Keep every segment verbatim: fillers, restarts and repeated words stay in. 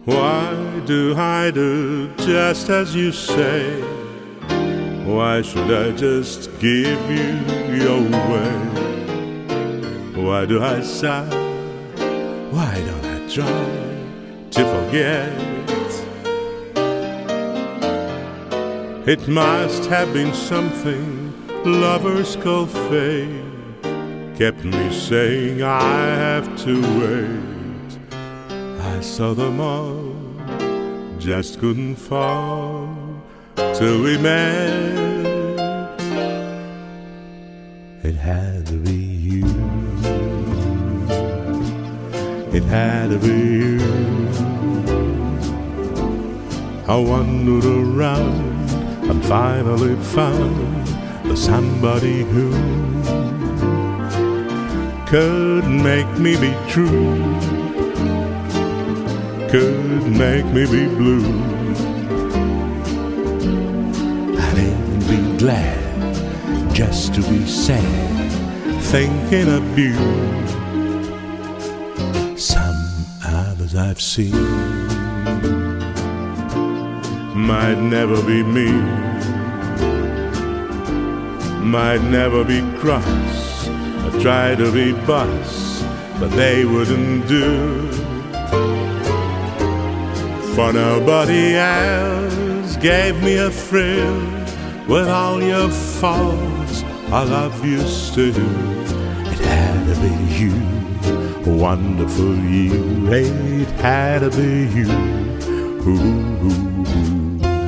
Why do I do just as you say? Why should I just give you your way? Why do I sigh? Why don't I try to forget? It must have been something lovers call fate, kept me saying I have to wait. I saw them all, just couldn't fall till we met. It had to be you. It had to be you. I wandered around and finally found the somebody who could make me be true, could make me be blue. I'd even be glad just to be sad, thinking of you. Some others I've seen might never be me, might never be cross. I tried to be boss, but they wouldn't do. For nobody else gave me a thrill. With all your faults, I love you still. It had to be you, wonderful you. It had to be you. Ooh, ooh, ooh.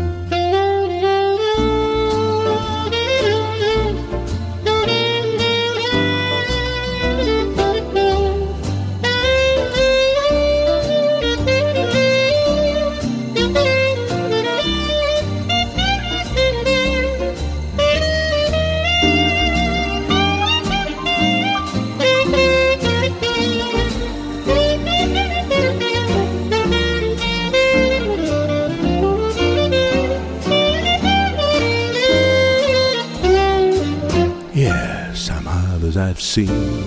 Yeah, some others I've seen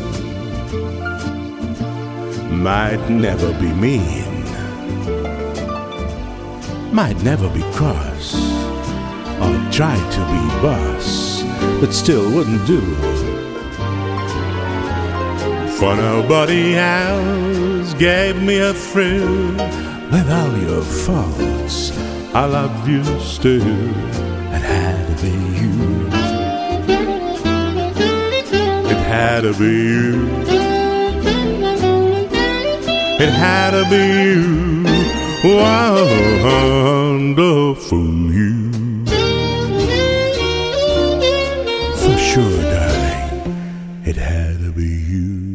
might never be mean, might never be cross, or try to be boss, but still wouldn't do. For nobody else gave me a thrill. With all your faults, I love you still. It had to be you. It had to be you. It had to be you. Wonderful you. For sure, darling, it had to be you.